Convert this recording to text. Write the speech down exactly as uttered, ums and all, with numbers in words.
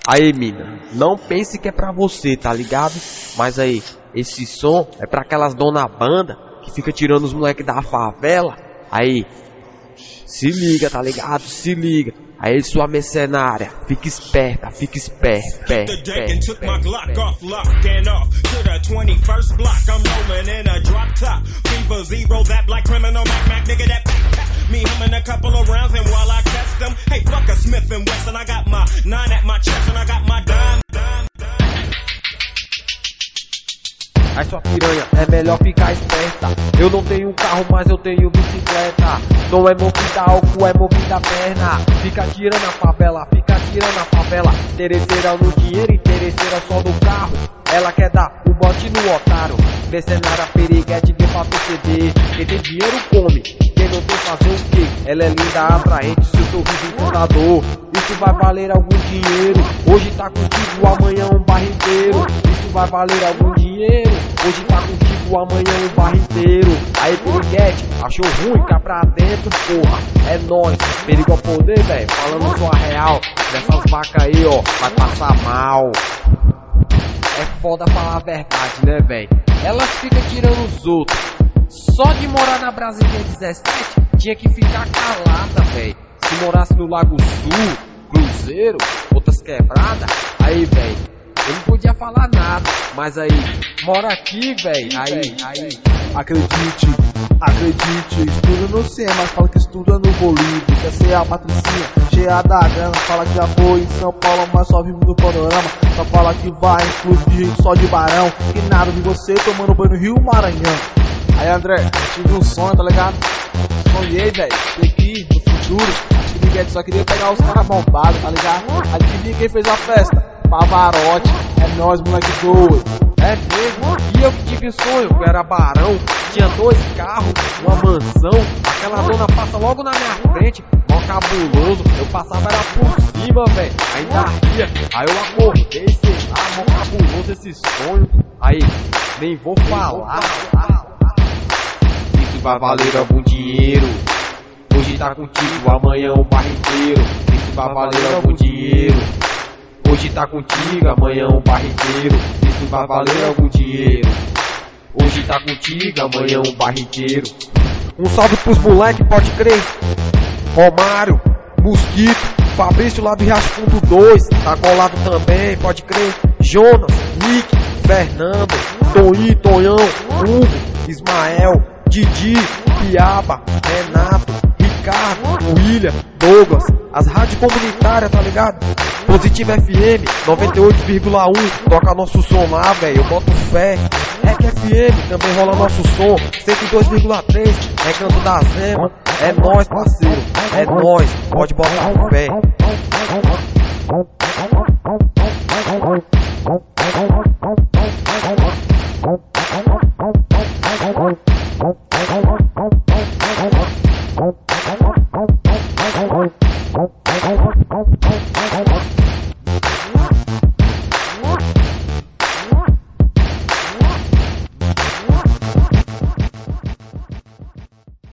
Aí, mina, não pense que é pra você, tá ligado? Mas aí, esse som é pra aquelas dona banda que fica tirando os moleques da favela. Aí, se liga, tá ligado? Se liga. Aí, sua mercenária, fica esperta, fica esperta, esperta, esperta, Me humming a couple of rounds and while I test them, hey, fuck a Smith and Wesson, I got my nine at my chest and I got my dime, dime, dime. Aí sua piranha, é melhor ficar esperta. Eu não tenho carro, mas eu tenho bicicleta. Não é movida álcool, é movida perna. Fica tirando a favela, fica tirando a favela. Interesseira no dinheiro, interesseira só no carro. Ela quer dar o bote no otário. Mercenária, periguete, vem pra perceber. Quem tem dinheiro come, quem não tem fazer o quê? Ela é linda, atraente, seu sorriso encantador. Isso vai valer algum dinheiro. Hoje tá contigo, amanhã um bairro inteiro. Isso vai valer algum dinheiro. Hoje tá contigo, amanhã um bairro inteiro. Aí, periguete, achou ruim, cá pra dentro, porra. É nóis, perigo ao poder, velho. Falando sua real, dessas vacas aí, ó, vai passar mal. É foda falar a verdade, né, velho? Elas ficam tirando os outros. Só de morar na Brasília dezessete, tinha que ficar calada, velho. Se morasse no Lago Sul, Cruzeiro, outras quebradas, aí, velho, eu não podia falar nada. Mas aí, mora aqui, velho, aí, aí. Acredite, acredite, estuda no C, mas fala que estuda no Bolívia. Quer ser a patricinha, cheia da grana. Fala que já foi em São Paulo, mas só vive no panorama. Só fala que vai em clube de gente só de barão. Que nada de você tomando banho no Rio Maranhão. Aí, André, tive um sonho, tá ligado? Sonhei, velho, aqui no futuro. Acho que ninguém só queria pegar os caras bombados, tá ligado? Adivinha quem fez a festa? Pavarotti, é nós, moleque doido. É mesmo? E eu que tive sonho, eu era barão, tinha dois carros, uma mansão. Aquela dona passa logo na minha frente, mó cabuloso. Eu passava era por cima, velho, ainda ria. Aí eu acordei, sei lá, mó cabuloso esse sonho. Aí, nem vou falar. Isso vai valer algum dinheiro. Hoje tá contigo, amanhã um bairro inteiro. Isso vai valer algum dinheiro. Hoje tá contigo, amanhã um bairro inteiro. Isso vai valer algum dinheiro. Hoje tá contigo, amanhã um bairro inteiro. Um salve pros moleque, pode crer. Romário, Mosquito, Fabrício lá do Riacho Fundo dois, tá colado também, pode crer. Jonas, Nick, Fernando, Toninho, Tonhão, Hugo, Ismael, Didi, Piaba, Renato, Ricardo, William, Douglas, as rádios comunitárias, tá ligado? Positivo F M, noventa e oito vírgula um, toca nosso som lá, velho, eu boto fé. R E C F M, também rola nosso som, cento e dois vírgula três, Recanto da Zema. É nóis, parceiro, é nóis, pode botar fé.